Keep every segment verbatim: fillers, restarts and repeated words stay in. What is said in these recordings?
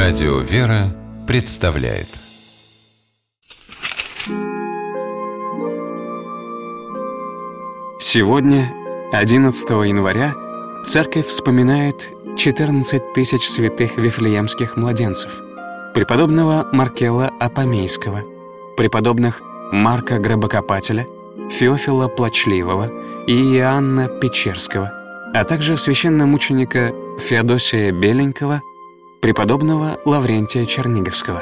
Радио «Вера» представляет. Сегодня, одиннадцатого января, Церковь вспоминает четырнадцать тысяч святых вифлеемских младенцев: преподобного Маркела Апомейского, преподобных Марка Гробокопателя, Феофила Плачливого и Иоанна Печерского, а также священномученика Феодосия Беленького, преподобного Лаврентия Черниговского.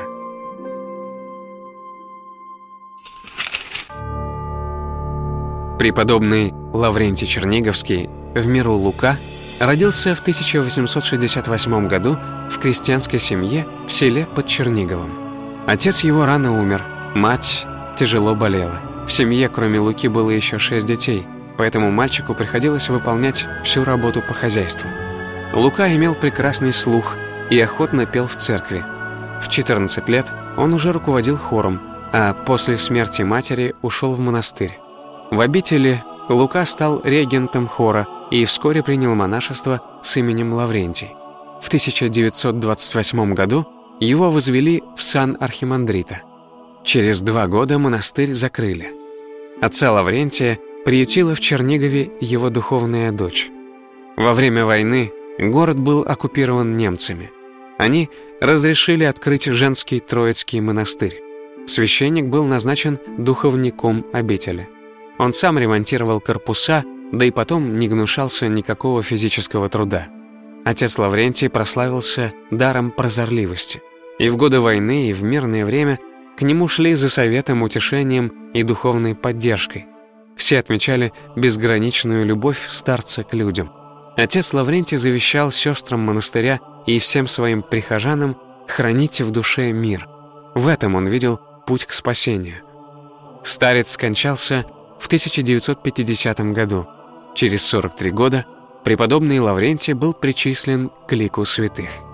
Преподобный Лаврентий Черниговский, в миру Лука, родился в тысяча восемьсот шестьдесят восьмом году в крестьянской семье в селе под Черниговым. Отец его рано умер, мать тяжело болела. В семье, кроме Луки, было еще шесть детей, поэтому мальчику приходилось выполнять всю работу по хозяйству. Лука имел прекрасный слух и охотно пел в церкви. В четырнадцать лет он уже руководил хором, а после смерти матери ушел в монастырь. В обители Лука стал регентом хора и вскоре принял монашество с именем Лаврентий. В тысяча девятьсот двадцать восьмом году его возвели в сан архимандрита. Через два года монастырь закрыли. Отца Лаврентия приютила в Чернигове его духовная дочь. Во время войны город был оккупирован немцами. Они разрешили открыть женский Троицкий монастырь. Священник был назначен духовником обители. Он сам ремонтировал корпуса, да и потом не гнушался никакого физического труда. Отец Лаврентий прославился даром прозорливости. И в годы войны, и в мирное время к нему шли за советом, утешением и духовной поддержкой. Все отмечали безграничную любовь старца к людям. Отец Лаврентий завещал сестрам монастыря и всем своим прихожанам хранить в душе мир. В этом он видел путь к спасению. Старец скончался в тысяча девятьсот пятидесятом году. Через сорок три года преподобный Лаврентий был причислен к лику святых.